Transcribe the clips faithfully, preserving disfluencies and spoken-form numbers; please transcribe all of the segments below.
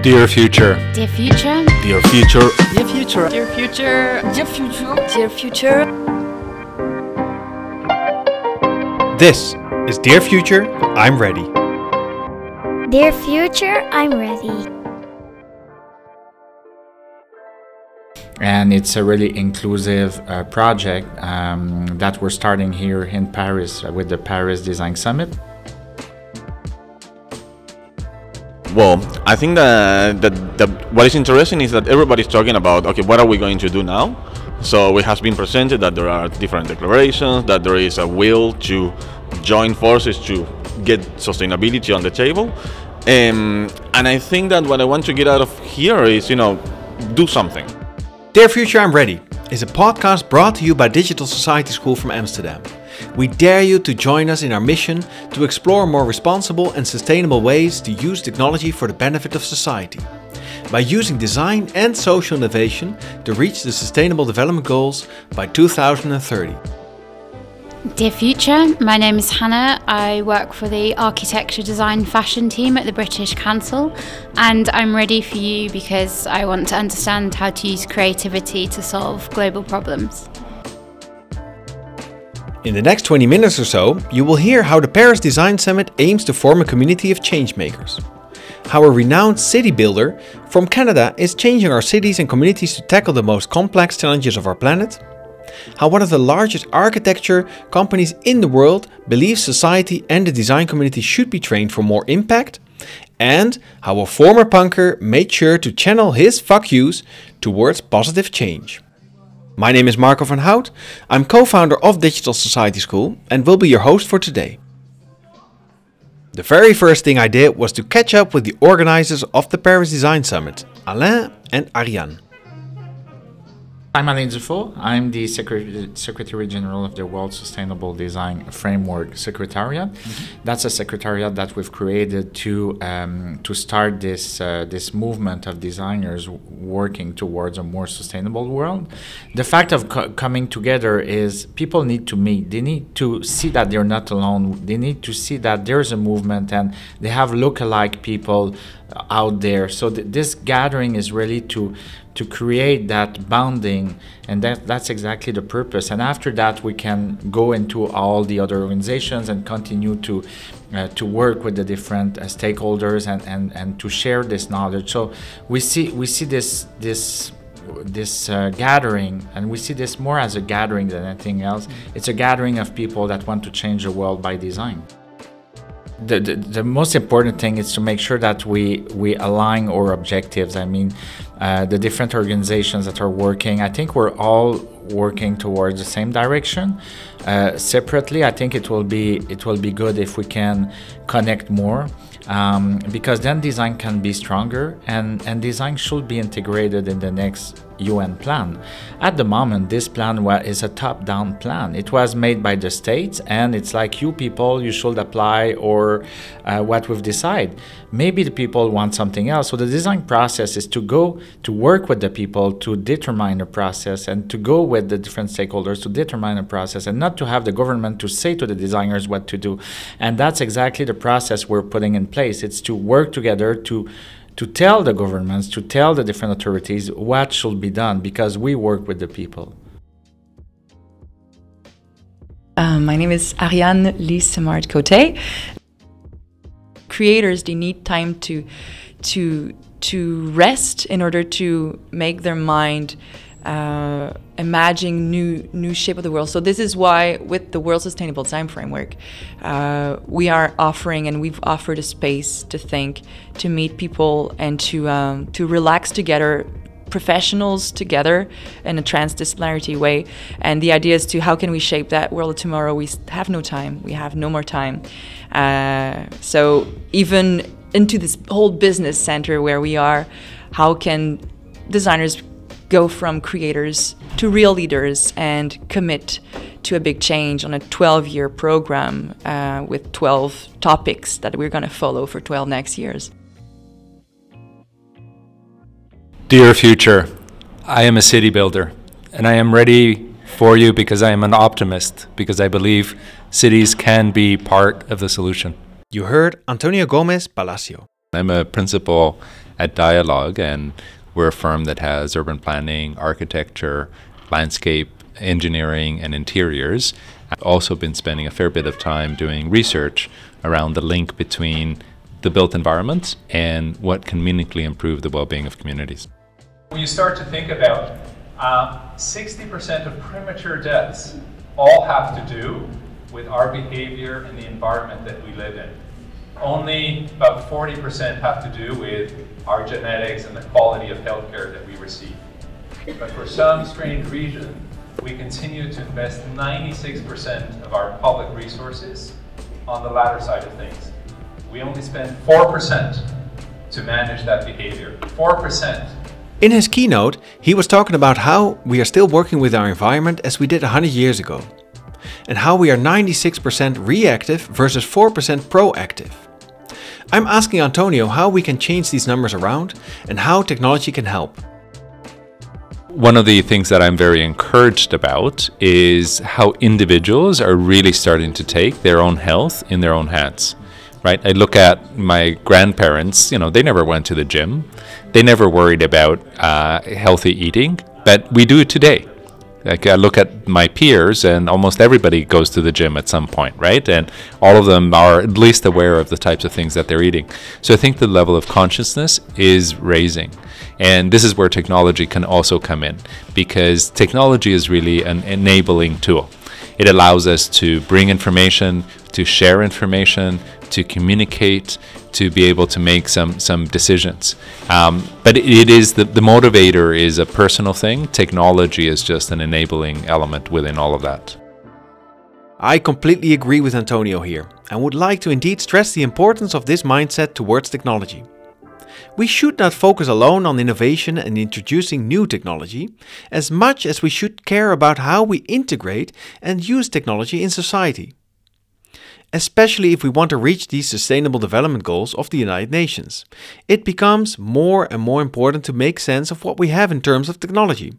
Dear future. Dear future. Dear future. Dear future. Dear future. Dear future. Dear future. This is Dear Future, I'm Ready. Dear future, I'm ready. And it's a really inclusive uh, project um, that we're starting here in Paris uh, with the Paris Design Summit. Well, I think that, that, that what is interesting is that everybody's talking about, okay, what are we going to do now? So it has been presented that there are different declarations, that there is a will to join forces to get sustainability on the table. Um, and I think that what I want to get out of here is, you know, do something. Dear Future, I'm Ready is a podcast brought to you by Digital Society School from Amsterdam. We dare you to join us in our mission to explore more responsible and sustainable ways to use technology for the benefit of society. By using design and social innovation to reach the Sustainable Development Goals by two thousand thirty. Dear future, my name is Hannah. I work for the Architecture, Design, Fashion team at the British Council, and I'm ready for you because I want to understand how to use creativity to solve global problems. In the next twenty minutes or so, you will hear how the Paris Design Summit aims to form a community of changemakers. How a renowned city builder from Canada is changing our cities and communities to tackle the most complex challenges of our planet. How one of the largest architecture companies in the world believes society and the design community should be trained for more impact. And how a former punker made sure to channel his fuck yous towards positive change. My name is Marco van Hout. I'm co-founder of Digital Society School and will be your host for today. The very first thing I did was to catch up with the organizers of the Paris Design Summit, Alain and Ariane. I'm Alain Dufault. I'm the Secretary, Secretary General of the World Sustainable Design Framework Secretariat. Mm-hmm. That's a secretariat that we've created to um, to start this uh, this movement of designers working towards a more sustainable world. The fact of co- coming together is people need to meet. They need to see that they're not alone. They need to see that there's a movement and they have lookalike people out there. So th- this gathering is really to to create that bonding, and that that's exactly the purpose. And after that, we can go into all the other organizations and continue to uh, to work with the different uh, stakeholders and, and, and to share this knowledge. So we see we see this this this uh, gathering, and we see this more as a gathering than anything else. It's a gathering of people that want to change the world by design. The, the, the most important thing is to make sure that we, we align our objectives. I mean, uh, the different organizations that are working, I think we're all working towards the same direction. Uh, separately, I think it will be it will be good if we can connect more, um, because then design can be stronger, and, and design should be integrated in the next U N plan. At the moment, this plan wa- is a top-down plan. It was made by the states, and it's like, you people, you should apply or uh, what we've decided. Maybe the people want something else. So the design process is to go to work with the people to determine the process, and to go with the different stakeholders to determine the process, and not to have the government to say to the designers what to do. And that's exactly the process we're putting in place. It's to work together to to tell the governments, to tell the different authorities what should be done, because we work with the people. Um, my name is Ariane Lise-Samard-Cote. Creators, they need time to to to rest in order to make their mind uh, imagine new new shape of the world. So this is why with the World Sustainable Design Framework, uh, we are offering, and we've offered a space to think, to meet people, and to um, to relax together, professionals together in a transdisciplinarity way. And the idea is to, how can we shape that world of tomorrow? We have no time. We have no more time. Uh, so even into this whole business center where we are, how can designers go from creators to real leaders and commit to a big change on a twelve-year program uh, with twelve topics that we're going to follow for twelve next years. Dear future, I am a city builder, and I am ready for you because I am an optimist, because I believe cities can be part of the solution. You heard Antonio Gomez Palacio. I'm a principal at Dialogue, and we're a firm that has urban planning, architecture, landscape, engineering, and interiors. I've also been spending a fair bit of time doing research around the link between the built environment and what can meaningfully improve the well-being of communities. When you start to think about uh, sixty percent of premature deaths all have to do with our behavior and the environment that we live in. Only about forty percent have to do with our genetics and the quality of healthcare that we receive. But for some strange reason, we continue to invest ninety-six percent of our public resources on the latter side of things. We only spend four percent to manage that behavior. four percent. In his keynote, he was talking about how we are still working with our environment as we did one hundred years ago, and how we are ninety-six percent reactive versus four percent proactive. I'm asking Antonio how we can change these numbers around and how technology can help. One of the things that I'm very encouraged about is how individuals are really starting to take their own health in their own hands. Right? I look at my grandparents, you know, they never went to the gym. They never worried about uh, healthy eating, but we do it today. Like I look at my peers and almost everybody goes to the gym at some point, right? And all of them are at least aware of the types of things that they're eating. So I think the level of consciousness is raising. And this is where technology can also come in, because technology is really an enabling tool. It allows us to bring information, to share information, to communicate, to be able to make some some decisions. Um, but it is the, the motivator is a personal thing. Technology is just an enabling element within all of that. I completely agree with Antonio here and would like to indeed stress the importance of this mindset towards technology. We should not focus alone on innovation and introducing new technology, as much as we should care about how we integrate and use technology in society. Especially if we want to reach these Sustainable Development Goals of the United Nations, it becomes more and more important to make sense of what we have in terms of technology.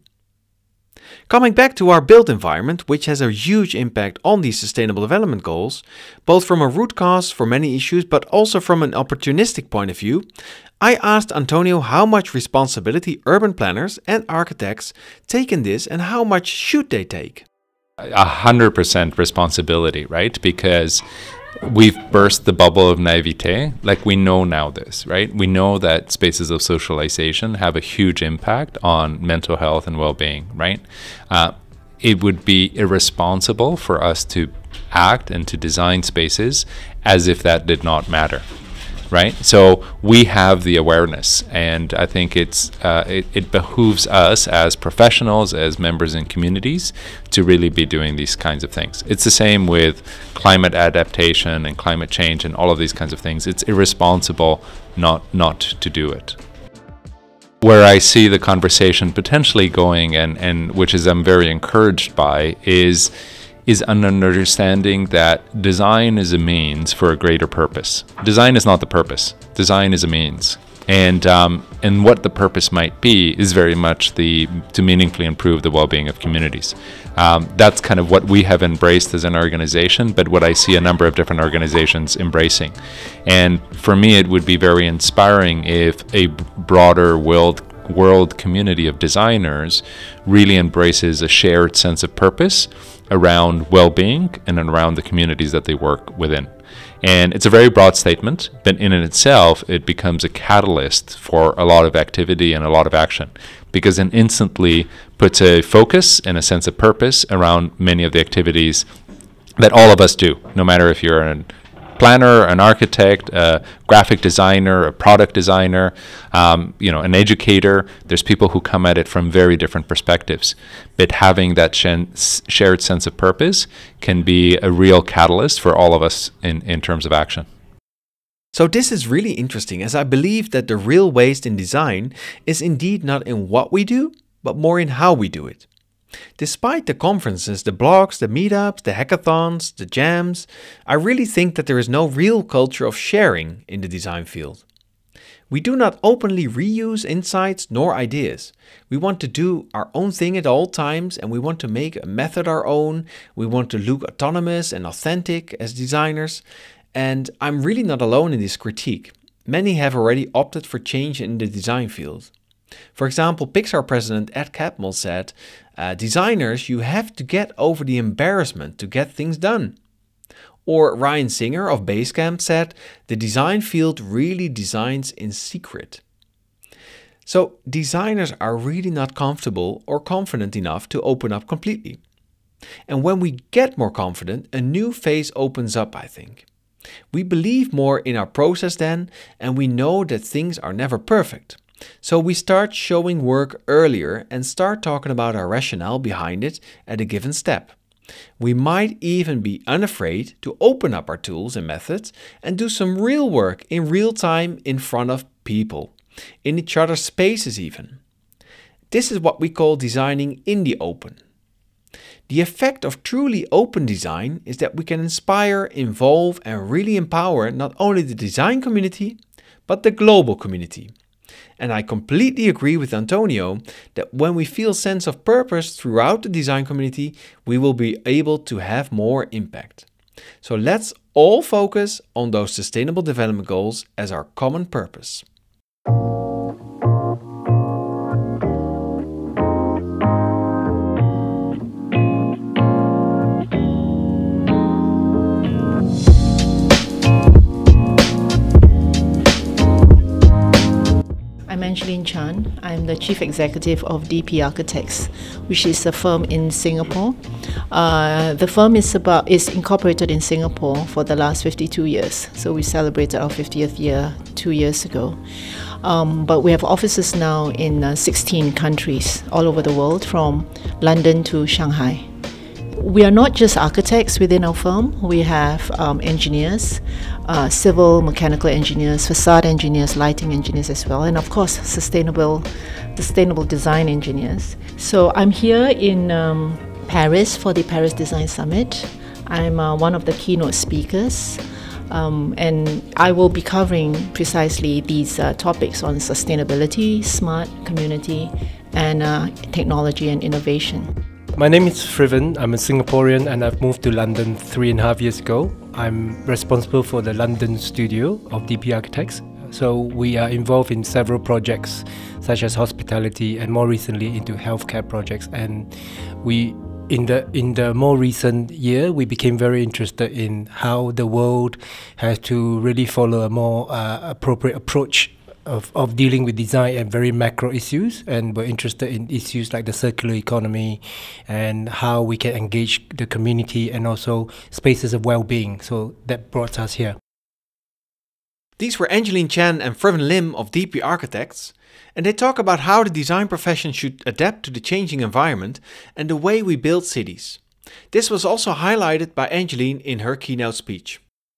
Coming back to our built environment, which has a huge impact on these Sustainable Development Goals, both from a root cause for many issues but also from an opportunistic point of view, I asked Antonio how much responsibility urban planners and architects take in this and how much should they take. A hundred percent responsibility, right? Because we've burst the bubble of naivete. Like we know now this, right? We know that spaces of socialization have a huge impact on mental health and well-being, right? Uh, it would be irresponsible for us to act and to design spaces as if that did not matter. Right? So we have the awareness, and I think it's uh, it, it behooves us as professionals, as members in communities, to really be doing these kinds of things. It's the same with climate adaptation and climate change and all of these kinds of things. It's irresponsible not not to do it. Where I see the conversation potentially going, and, and which is I'm very encouraged by, is is an understanding that design is a means for a greater purpose. Design is not the purpose. Design is a means. And um, and what the purpose might be is very much the to meaningfully improve the well-being of communities. Um, that's kind of what we have embraced as an organization, but what I see a number of different organizations embracing. And for me, it would be very inspiring if a broader world world community of designers really embraces a shared sense of purpose around well-being and around the communities that they work within. And it's a very broad statement, but in and itself, it becomes a catalyst for a lot of activity and a lot of action, because it instantly puts a focus and a sense of purpose around many of the activities that all of us do, no matter if you're an planner, an architect, a graphic designer, a product designer, um, you know, an educator. There's people who come at it from very different perspectives. But having that sh- shared sense of purpose can be a real catalyst for all of us in, in terms of action. So this is really interesting, as I believe that the real waste in design is indeed not in what we do, but more in how we do it. Despite the conferences, the blogs, the meetups, the hackathons, the jams, I really think that there is no real culture of sharing in the design field. We do not openly reuse insights nor ideas. We want to do our own thing at all times, and we want to make a method our own. We want to look autonomous and authentic as designers, and I'm really not alone in this critique. many have already opted for change in the design field. For example, Pixar president Ed Catmull said, uh, designers, you have to get over the embarrassment to get things done. Or Ryan Singer of Basecamp said, the design field really designs in secret. So designers are really not comfortable or confident enough to open up completely. And when we get more confident, a new phase opens up, I think. We believe more in our process then, and we know that things are never perfect. So we start showing work earlier and start talking about our rationale behind it at a given step. We might even be unafraid to open up our tools and methods and do some real work in real time in front of people, in each other's spaces even. This is what we call designing in the open. The effect of truly open design is that we can inspire, involve and really empower not only the design community, but the global community. And I completely agree with Antonio that when we feel sense of purpose throughout the design community, we will be able to have more impact. So let's all focus on those sustainable development goals as our common purpose. I'm Angeline Chan. I'm the Chief Executive of D P Architects, which is a firm in Singapore. Uh, the firm is about is incorporated in Singapore for the last fifty-two years. So we celebrated our fiftieth year two years ago. Um, but we have offices now in uh, sixteen countries all over the world, from London to Shanghai. We are not just architects within our firm. We have um, engineers, uh, civil, mechanical engineers, facade engineers, lighting engineers as well, and of course sustainable, sustainable design engineers. So I'm here in um, Paris for the Paris Design Summit. I'm uh, one of the keynote speakers, um, and I will be covering precisely these uh, topics on sustainability, smart community, and uh, technology and innovation. My name is Friven. I'm a Singaporean and I've moved to London three and a half years ago. I'm responsible for the London studio of D P Architects. So we are involved in several projects such as hospitality and more recently into healthcare projects. And we, in the in the more recent year, we became very interested in how the world has to really follow a more uh, appropriate approach Of, of dealing with design and very macro issues, and we're interested in issues like the circular economy and how we can engage the community and also spaces of well-being. So that brought us here. These were Angeline Chan and Friven Lim of D P Architects, and they talk about how the design profession should adapt to the changing environment and the way we build cities. This was also highlighted by Angeline in her keynote speech.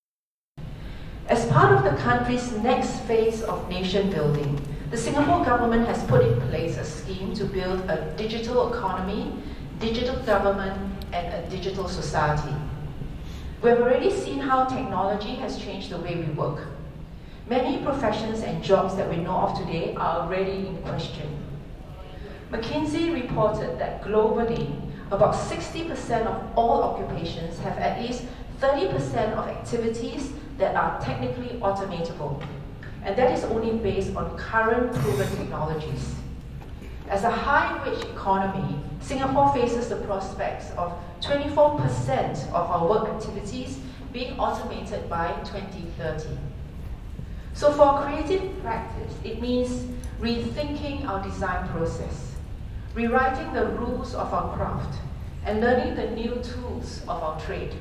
As part of the country's next phase of nation building, the Singapore government has put in place a scheme to build a digital economy, digital government, and a digital society. We've already seen how technology has changed the way we work. Many professions and jobs that we know of today are already in question. McKinsey reported that globally, about sixty percent of all occupations have at least thirty percent of activities that are technically automatable, and that is only based on current proven technologies. As a high-wage economy, Singapore faces the prospects of twenty-four percent of our work activities being automated by twenty thirty. So for creative practice, it means rethinking our design process, rewriting the rules of our craft, and learning the new tools of our trade.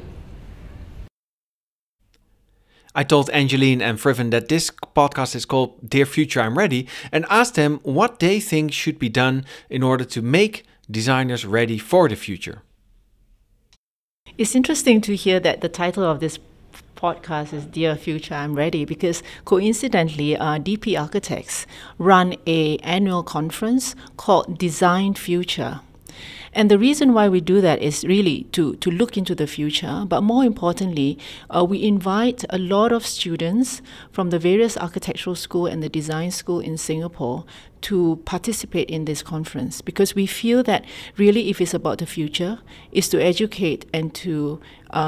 I told Angeline and Friven that this podcast is called Dear Future, I'm Ready, and asked them what they think should be done in order to make designers ready for the future. It's interesting to hear that the title of this podcast is Dear Future, I'm Ready, because coincidentally, uh, D P Architects run an annual conference called Design Future. And the reason why we do that is really to, to look into the future, but more importantly, uh, we invite a lot of students from the various architectural school and the design school in Singapore to participate in this conference, because we feel that really if it's about the future, is to educate and to uh,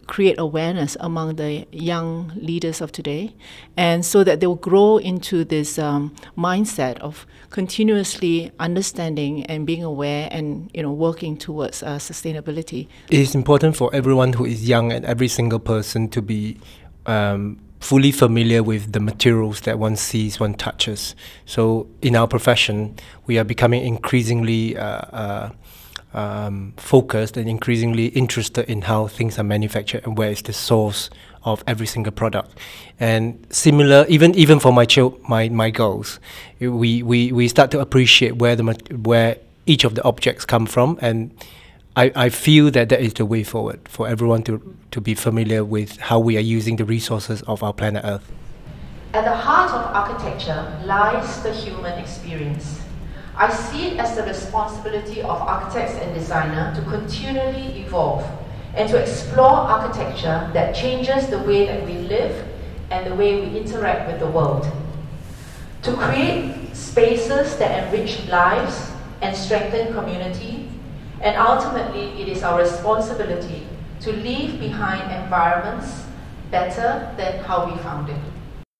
create awareness among the young leaders of today, and so that they will grow into this um, mindset of continuously understanding and being aware and, you know, working towards uh, sustainability. It is important for everyone who is young and every single person to be um, fully familiar with the materials that one sees, one touches. So in our profession, we are becoming increasingly uh, uh, um, focused and increasingly interested in how things are manufactured and where is the source of every single product. And similar, even even for my chil- my my girls, we, we, we start to appreciate where the where each of the objects come from, and I, I feel that that is the way forward for everyone to, to be familiar with how we are using the resources of our planet Earth. At the heart of architecture lies the human experience. I see it as the responsibility of architects and designers to continually evolve and to explore architecture that changes the way that we live and the way we interact with the world. To create spaces that enrich lives and strengthen community, and ultimately it is our responsibility to leave behind environments better than how we found it.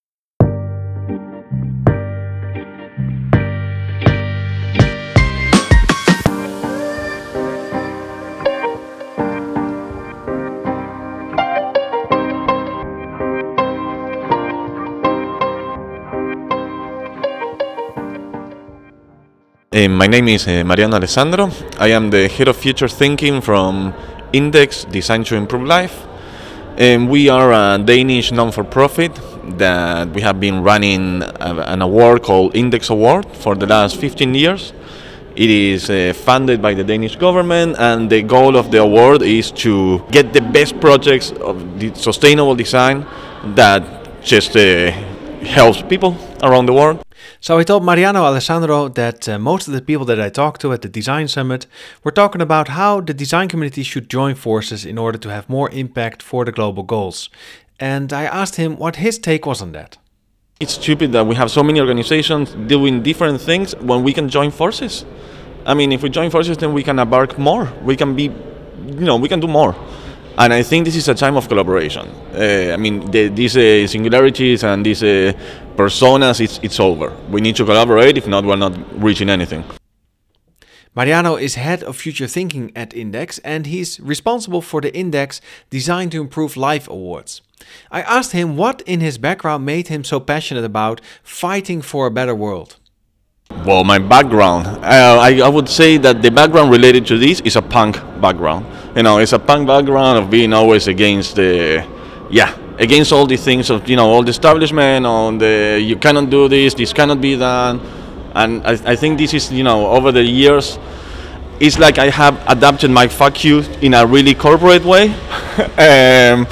Uh, my name is uh, Mariano Alessandro. I am the head of future thinking from Index Design to Improve Life. And we are a Danish non-for-profit that we have been running a, an award called Index Award for the last fifteen years. It is uh, funded by the Danish government, and the goal of the award is to get the best projects of the sustainable design that just uh, helps people around the world. So I told Mariano Alessandro that uh, most of the people that I talked to at the Design Summit were talking about how the design community should join forces in order to have more impact for the global goals. And I asked him what his take was on that. It's stupid that we have so many organizations doing different things when we can join forces. I mean, if we join forces, then we can embark more. We can be, you know, we can do more. And I think this is a time of collaboration. Uh, I mean, the, these uh, singularities and these uh, personas, it's, it's over. We need to collaborate, if not, we're not reaching anything. Mariano is head of future thinking at Index, and he's responsible for the Index Design to Improve Life Awards. I asked him what in his background made him so passionate about fighting for a better world. Well, my background, uh, I, I would say that the background related to this is a punk background. You know, it's a punk background of being always against the, yeah, against all the things of, you know, all the establishment, on the, you cannot do this, this cannot be done. And I, I think this is, you know, over the years, it's like I have adapted my fuck you in a really corporate way. um,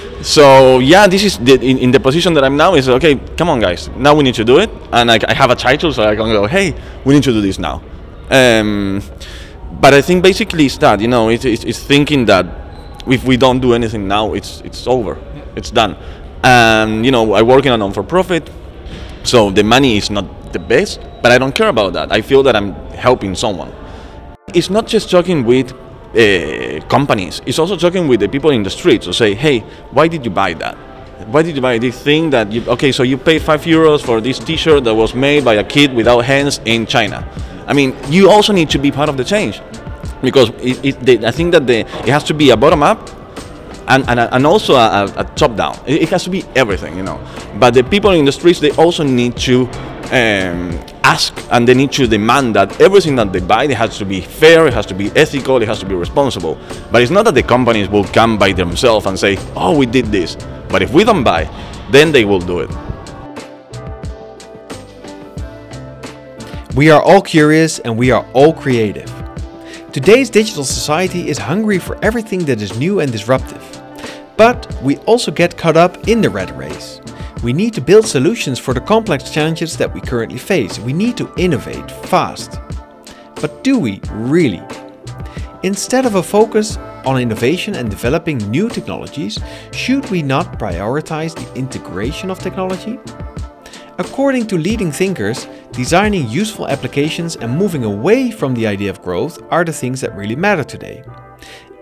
So yeah, this is the, in, in the position that I'm now is okay. Come on, guys. Now we need to do it, and I, I have a title, so I can go. Hey, we need to do this now. Um, but I think basically it's that, you know, it's, it's, it's thinking that if we don't do anything now, it's it's over, yeah. It's done. And you know, I work in a non-for-profit, so the money is not the best, but I don't care about that. I feel that I'm helping someone. It's not just talking with Uh, companies, it's also talking with the people in the streets to say, hey, why did you buy that? Why did you buy this thing that you, okay, so you paid five euros for this t-shirt that was made by a kid without hands in China. I mean, you also need to be part of the change, because it, it, the, I think that the, it has to be a bottom up and, and, and also a, a top down. It, it has to be everything, you know. But the people in the streets, they also need to Um, ask, and they need to demand that everything that they buy, it has to be fair, it has to be ethical, it has to be responsible. But it's not that the companies will come by themselves and say, oh, we did this. But if we don't buy, then they will do it. We are all curious and we are all creative. Today's digital society is hungry for everything that is new and disruptive. But we also get caught up in the rat race. We need to build solutions for the complex challenges that we currently face. We need to innovate fast. But do we really? Instead of a focus on innovation and developing new technologies, should we not prioritize the integration of technology? According to leading thinkers, designing useful applications and moving away from the idea of growth are the things that really matter today.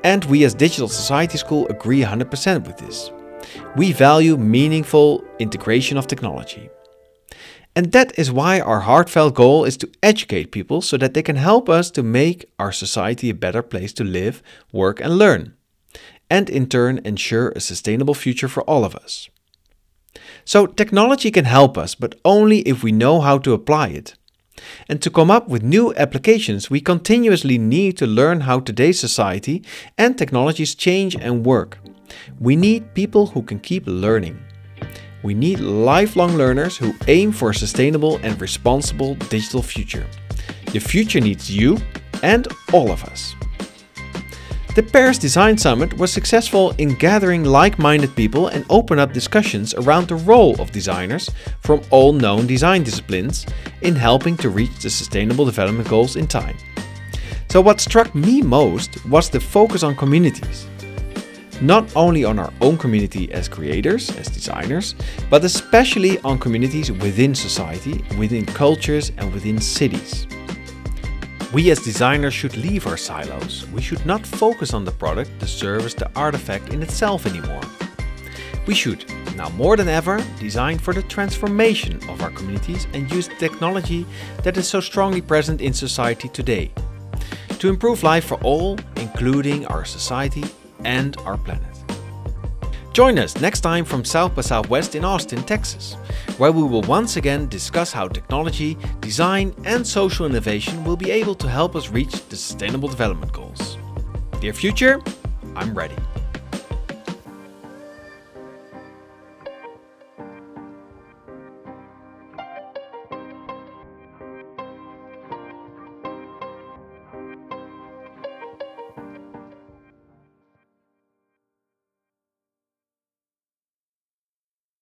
And we as Digital Society School agree one hundred percent with this. We value meaningful integration of technology. And that is why our heartfelt goal is to educate people so that they can help us to make our society a better place to live, work and learn. And in turn ensure a sustainable future for all of us. So technology can help us, but only if we know how to apply it. And to come up with new applications, we continuously need to learn how today's society and technologies change and work. We need people who can keep learning. We need lifelong learners who aim for a sustainable and responsible digital future. The future needs you and all of us. The Paris Design Summit was successful in gathering like-minded people and open up discussions around the role of designers from all known design disciplines in helping to reach the Sustainable Development Goals in time. So what struck me most was the focus on communities. Not only on our own community as creators, as designers, but especially on communities within society, within cultures and within cities. We as designers should leave our silos. We should not focus on the product, the service, the artifact in itself anymore. We should, now more than ever, design for the transformation of our communities and use technology that is so strongly present in society today, to improve life for all, including our society and our planet. Join us next time from South by Southwest in Austin, Texas, where we will once again discuss how technology, design and social innovation will be able to help us reach the Sustainable Development Goals. Dear future, I'm ready.